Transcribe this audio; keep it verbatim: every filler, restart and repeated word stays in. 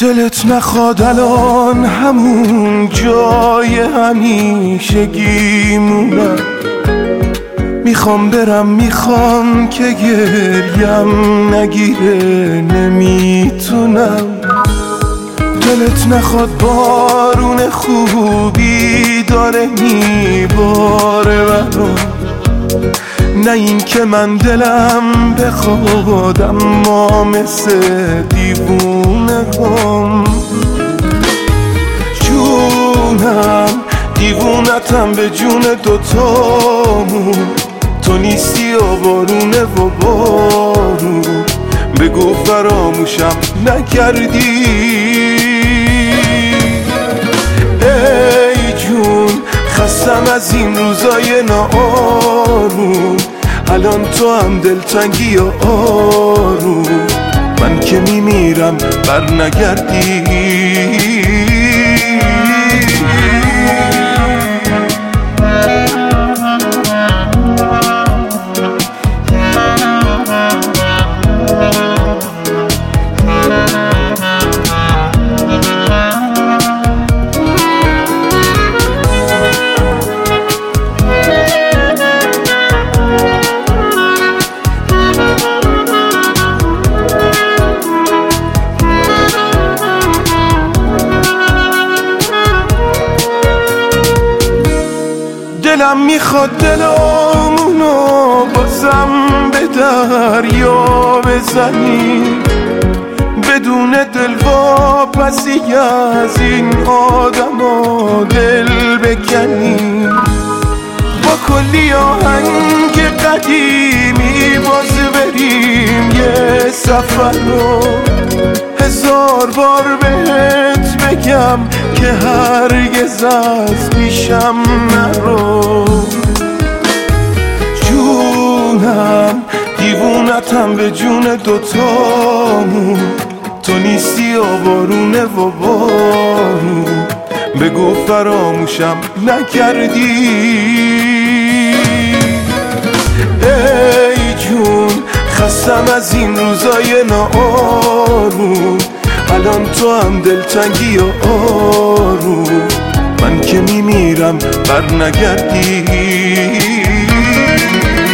دلت نخواد الان همون جای همیشگی مونم. میخوام برم، میخوام که گریم نگیره، نمیتونم. دلت نخواد بارون خوبی داره میباره برام، نه این که من دلم بخواد اما مثل دیوونه هم. جونم دیوونتم به جون دوتامون، تو نیستی و بارونه و بارون. بگو فراموشم نکردی ای جون، خستم از این روزای ناآروم. الان تو هم دلتنگی و آروم، من که میمیرم بر نگردی. دلم میخواد دلامونو بازم به دریا بزنی، بدون دلواپسی از این آدما دل بکنی. با کلی آهنگ قدیمی باز بریم یه سفر رو، هزار بار بهت بگم که هرگز از پیشم نرو. جونم دیوونتم به جون دوتامون، تو نیستی و بارونه و بارون. بگو فراموشم نکردی ای جون، خستم از این روزای ناآروم. الان تو هم دلتنگی و آروم، من که میمیرم بر نگردی.